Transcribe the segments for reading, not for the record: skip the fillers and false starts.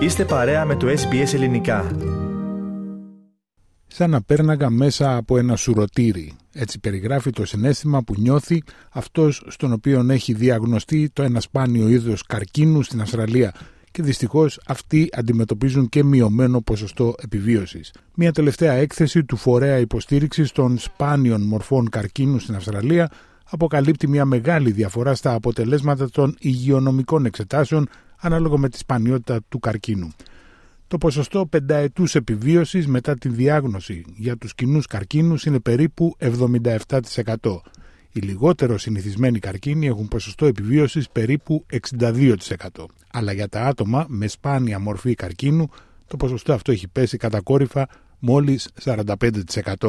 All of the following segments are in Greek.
Είστε παρέα με το SBS Ελληνικά. Σαν να πέρναγα μέσα από ένα σουρωτήρι. Έτσι περιγράφει το συναίσθημα που νιώθει αυτός στον οποίον έχει διαγνωστεί το ένα σπάνιο είδος καρκίνου στην Αυστραλία και δυστυχώς αυτοί αντιμετωπίζουν και μειωμένο ποσοστό επιβίωσης. Μια τελευταία έκθεση του Φορέα Υποστήριξης των Σπάνιων Μορφών Καρκίνου στην Αυστραλία αποκαλύπτει μια μεγάλη διαφορά στα αποτελέσματα των υγειονομικών εξετάσεων ανάλογα με τη σπανιότητα του καρκίνου. Το ποσοστό πενταετούς επιβίωσης μετά τη διάγνωση για τους κοινούς καρκίνους είναι περίπου 77%. Οι λιγότερο συνηθισμένοι καρκίνοι έχουν ποσοστό επιβίωσης περίπου 62%. Αλλά για τα άτομα με σπάνια μορφή καρκίνου το ποσοστό αυτό έχει πέσει κατακόρυφα μόλις 45%.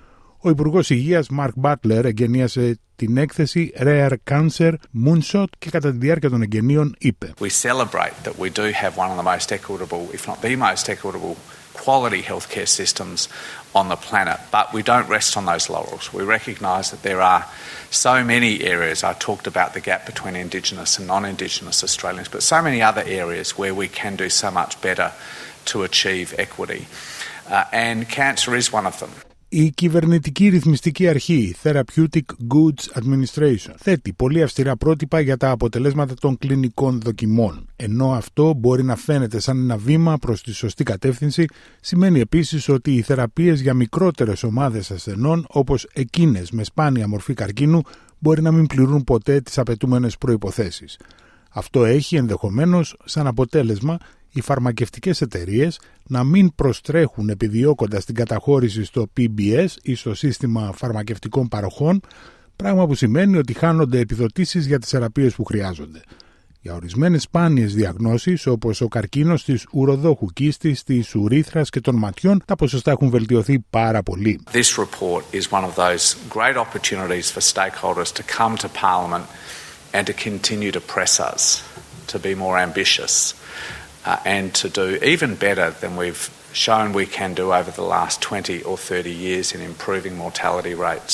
Ο Υπουργός Υγείας Mark Butler εγγενίασε την έκθεση Rare Cancer Moonshot και κατά τη διάρκεια των εγγενείων είπε We celebrate that we do have one of the most equitable, if not the most equitable, quality healthcare systems on the planet, but we don't rest on those laurels. We recognise that there are so many areas. I talked about the gap between Indigenous and non-Indigenous Australians, but so many other areas where we can do so much better to achieve equity. And cancer is one of them. Η κυβερνητική ρυθμιστική αρχή Therapeutic Goods Administration θέτει πολύ αυστηρά πρότυπα για τα αποτελέσματα των κλινικών δοκιμών. Ενώ αυτό μπορεί να φαίνεται σαν ένα βήμα προς τη σωστή κατεύθυνση, σημαίνει επίσης ότι οι θεραπείες για μικρότερες ομάδες ασθενών, όπως εκείνες με σπάνια μορφή καρκίνου, μπορεί να μην πληρούν ποτέ τις απαιτούμενες προϋποθέσεις. Αυτό έχει ενδεχομένως σαν αποτέλεσμα οι φαρμακευτικές εταιρείες να μην προστρέχουν επιδιώκοντας την καταχώρηση στο PBS ή στο σύστημα φαρμακευτικών παροχών, πράγμα που σημαίνει ότι χάνονται επιδοτήσεις για τις θεραπείες που χρειάζονται. Για ορισμένες σπάνιες διαγνώσεις, όπως ο καρκίνος της ουροδόχου κίστης, της ουρήθρας και των ματιών, τα ποσοστά έχουν βελτιωθεί πάρα πολύ. This report is one of those great opportunities for stakeholders to come to Parliament and to continue to press us to be more ambitious. And to do even better than we've shown we can do over the last 20 or 30 years in improving mortality rates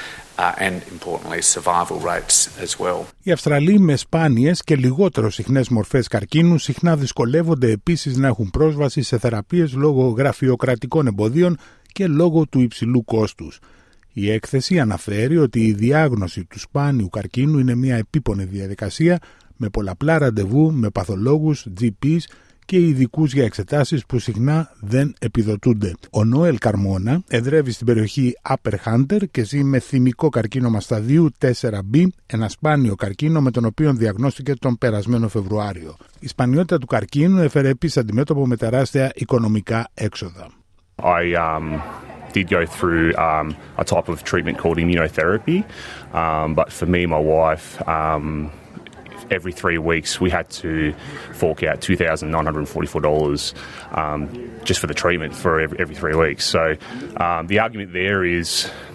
and, importantly, survival rates as well. Οι Αυστραλοί με σπάνιες και λιγότερο συχνές μορφές καρκίνου συχνά δυσκολεύονται επίσης να έχουν πρόσβαση σε θεραπείες λόγω γραφειοκρατικών εμποδίων και λόγω του υψηλού κόστους. Η έκθεση αναφέρει ότι η διάγνωση του σπάνιου καρκίνου είναι μια επίπονη διαδικασία με πολλαπλά ραντεβού με παθολόγους, GPs και ειδικούς για εξετάσεις που συχνά δεν επιδοτούνται. Ο Νόελ Καρμόνα εδρεύει στην περιοχή Upper Hunter και ζει με θυμικό καρκίνωμα σταδίου 4B, ένα σπάνιο καρκίνο με τον οποίο διαγνώστηκε τον περασμένο Φεβρουάριο. Η σπανιότητα του καρκίνου έφερε επίσης αντιμέτωπο με τεράστια οικονομικά έξοδα. Did go through a type of treatment called immunotherapy, but for me and my wife, every 3 weeks we had to fork out $2,944 just for the treatment for every 3 weeks. So the argument there is,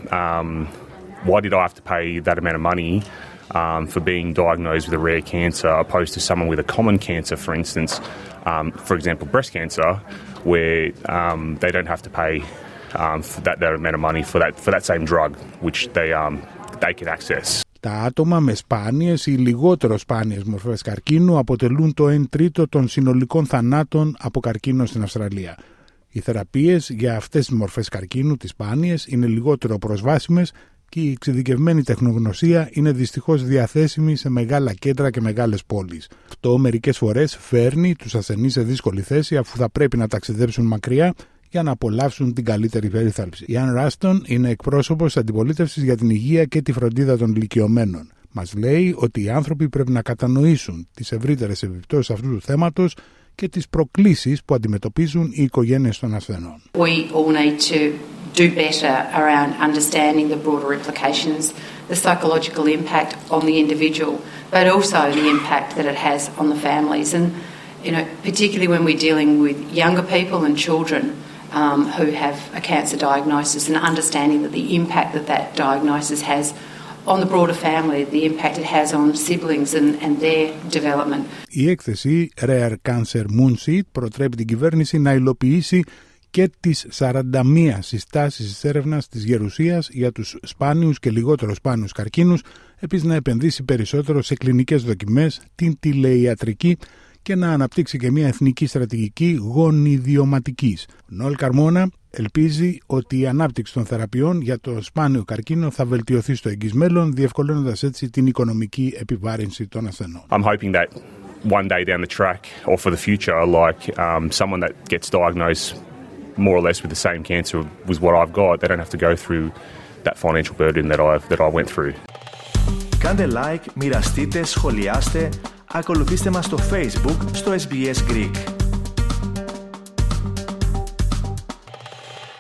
why did I have to pay that amount of money for being diagnosed with a rare cancer opposed to someone with a common cancer, for instance, for example, breast cancer, where they don't have to pay for that amount of money for that same drug, which they can access. Τα άτομα με σπάνιες ή λιγότερο σπάνιες μορφές καρκίνου αποτελούν το 1/3 των συνολικών θανάτων από καρκίνο στην Αυστραλία. Οι θεραπείες για αυτές τις μορφές καρκίνου, τις σπάνιες, είναι λιγότερο προσβάσιμες και η εξειδικευμένη τεχνογνωσία είναι δυστυχώς διαθέσιμη σε μεγάλα κέντρα και μεγάλες πόλεις. Αυτό μερικές φορές φέρνει τους ασθενείς σε δύσκολη θέση αφού θα πρέπει να ταξιδέψουν μακριά για να απολαύσουν την καλύτερη περίθαλψη. Η Ann Ruston είναι εκπρόσωπος αντιπολίτευσης για την υγεία και τη φροντίδα των ηλικιωμένων. Μας λέει ότι οι άνθρωποι πρέπει να κατανοήσουν τις ευρύτερες επιπτώσεις αυτού του θέματος και τις προκλήσεις που αντιμετωπίζουν οι οικογένειες των ασθενών. We all need to do better around understanding the broader implications, the psychological impact on the individual, but also the impact that it has on the families. And, you know, particularly when we're dealing with younger people and children who have a cancer diagnosis, and understanding that the impact that diagnosis has on the broader family, the impact it has on siblings and their development. Η έκθεση Rare Cancer Moonshot προτρέπει την κυβέρνηση να υλοποιήσει και τις 41 συστάσεις της έρευνας της Γερουσίας για τους σπάνιους και λιγότερο σπάνιους καρκίνους, επίσης να επενδύσει περισσότερο σε κλινικές δοκιμές, την τηλεϊατρική και να αναπτύξει και μια εθνική στρατηγική γονιδιωματικής. Νοέλ Καρμόνα ελπίζει ότι η ανάπτυξη των θεραπείων για το σπάνιο καρκίνο θα βελτιωθεί στο εγγύς μέλλον, διευκολύνοντας έτσι την οικονομική επιβάρυνση των ασθενών. I'm hoping that one day down the track or for the future, like someone that gets diagnosed more or less with the same cancer was what I've got, they don't have to go through that financial burden that I went through. Κάντε like, μοιραστείτε, σχολιάστε, ακολουθήστε μας στο Facebook, στο SBS Greek.